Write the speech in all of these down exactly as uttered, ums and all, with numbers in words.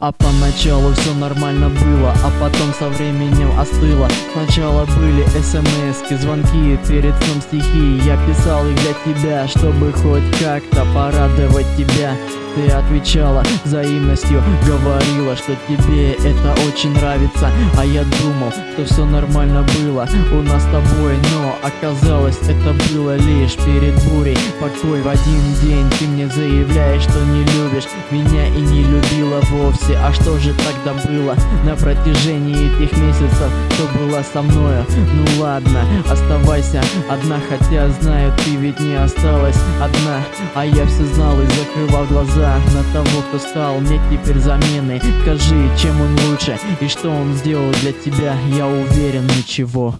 А поначалу все нормально было, а потом со временем остыло. Сначала были смски, звонки, перед сном стихи. Я писал их для тебя, чтобы хоть как-то порадовать тебя. Ты отвечала взаимностью, говорила, что тебе это очень нравится. А я думал, что все нормально было у нас с тобой, но оказалось, это было лишь перед бурей. Покой в один день, ты мне заявляешь, что не любишь меня и не любила вовсе. А что же тогда было на протяжении этих месяцев, что было со мною? Ну ладно, оставайся одна, хотя знаю, ты ведь не осталась одна. А я все знал и закрывал глаза на того, кто стал мне теперь заменой. Скажи, чем он лучше и что он сделал для тебя? Я уверен, ничего.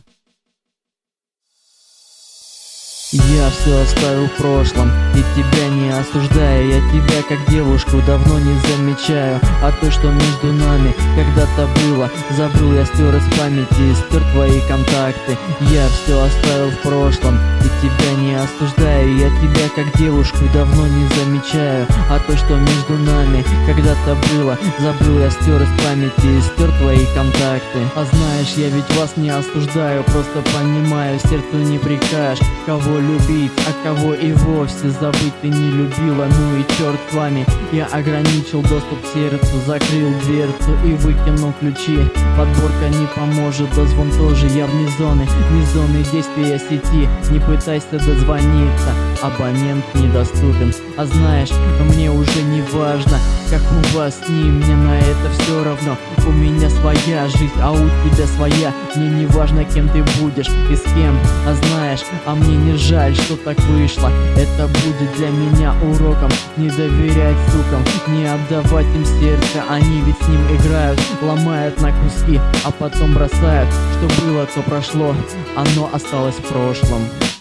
Я все оставил в прошлом и тебя не осуждаю. Я тебя как девушку давно не замечаю. А то, что между нами когда-то было, забыл, я стер из памяти, стер твои контакты. Я все оставил в прошлом и тебя не осуждаю. Я тебя как девушку давно не замечаю. А то, что между нами когда-то было, забыл, я стер из памяти, стер твои контакты. А знаешь, я ведь вас не осуждаю, просто понимаю, сердцу не прикажешь, кого любить, а кого и вовсе забыть ты не любила. Ну и черт с вами, я ограничил доступ к сердцу, закрыл дверцу и выкинул ключи. Подборка не поможет, дозвон тоже, я вне зоны, вне зоны действия сети. Не пытайся дозвониться, абонент недоступен. А знаешь, мне уже не важно, как у вас с ним, мне на это все равно. У меня своя жизнь, а у тебя своя. Мне не важно, кем ты будешь и с кем. А знаешь, а мне не жаль, что так вышло. Это будет для меня уроком. Не доверять сукам, не отдавать им сердце. Они ведь с ним играют, ломают на куски, а потом бросают. Что было, то прошло, оно осталось в прошлом.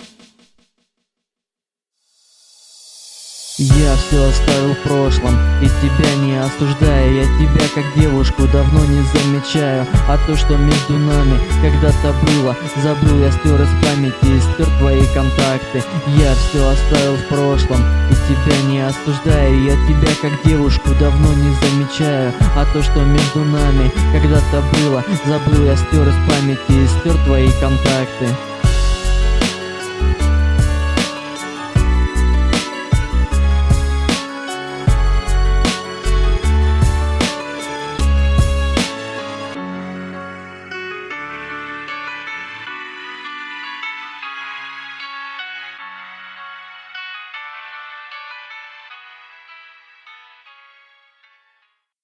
Я все оставил в прошлом и тебя не осуждаю. Я тебя как девушку давно не замечаю. А то, что между нами когда-то было, забыл, я стер из памяти, стер твои контакты. Я все оставил в прошлом и тебя не осуждаю. Я тебя как девушку давно не замечаю. А то, что между нами когда-то было, забыл, я стер из памяти, стер твои контакты.